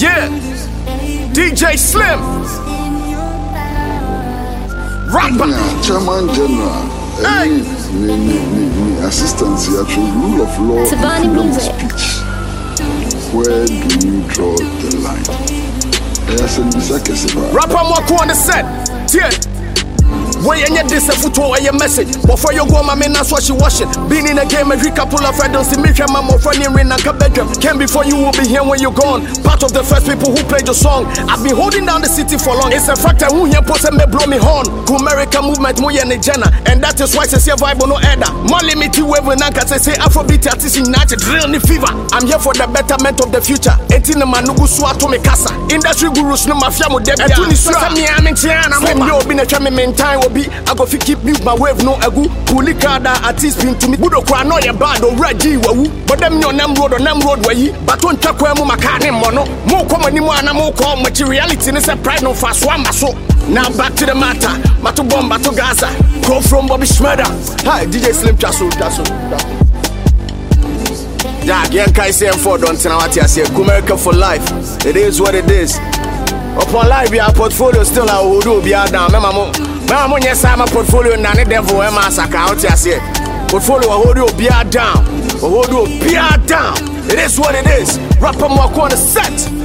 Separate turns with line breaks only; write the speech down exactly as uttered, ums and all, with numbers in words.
Yeah, D J Slim, rapper,
Chairman General,
hey,
me, me, me, me, assistant here, rule of law, freedom of speech. Where do you draw the line? Yes, and the
rapper Mwaku on the set. Yeah. When you get this a photo or your message, before you go, my man, that's what she washing. Been in a game, every couple of friends, see me, my more funny ring and bedroom. Came before you will be here when you're gone. Part of the first people who played your song. I've been holding down the city for long. It's a fact that who here post me blow me horn. Go American movement, mo and Jana, and that is why I say vibe no either. More limited wave when I can say Afrobeat artist united, real fever. I'm here for the betterment of the future. Eighteen man no go to me casa. Industry gurus no mafia mo debia. Etuni susa mi amin tiana. Slim yo been a chame maintain. I go fi keep me my wave no agu. Puli kada artist pin to me. Budo kwa no ya bad or ready wawu. But them no nam road or nam road way. But on takwa mu makane mono. Mo come ni mo ana mo come materiality is a pride no fast one so. Now back to the matter. Matu bomba to Gaza. Go from Bobby Shmurda. Hi D J Slim Chasso Chasso. Yeah, again kai say for don't tell what you say. America for life. It is what it is. Upon life, your portfolio still a hoodoo be down. Mama, mama, yes, I'm a portfolio and a devil. I'm a saka out here. Portfolio a hoodoo be down. A hoodoo be down. It is what it is. Rapper Mwaku on the set.